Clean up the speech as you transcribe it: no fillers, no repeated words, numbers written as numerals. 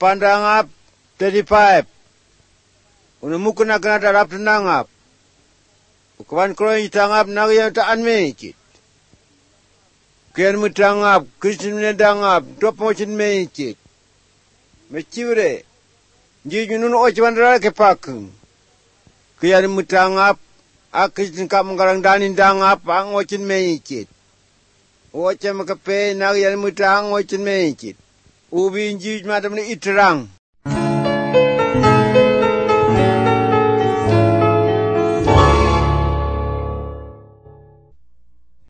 Pandangap 35. Unamukun na darap nangap. Ukawan ko itangap na riyan taan mechit. Kian mutangap, Kristin menedangap, dua pochin mechit. Mechivre. Jiju nun ochiwan rara kepakeng. Kian mutangap, Kristin kap mengkarang danin dangap, ang ochin mechit. Ocha makape na riyan mutang ochin mechit. Ubi jiju madam ni itrang.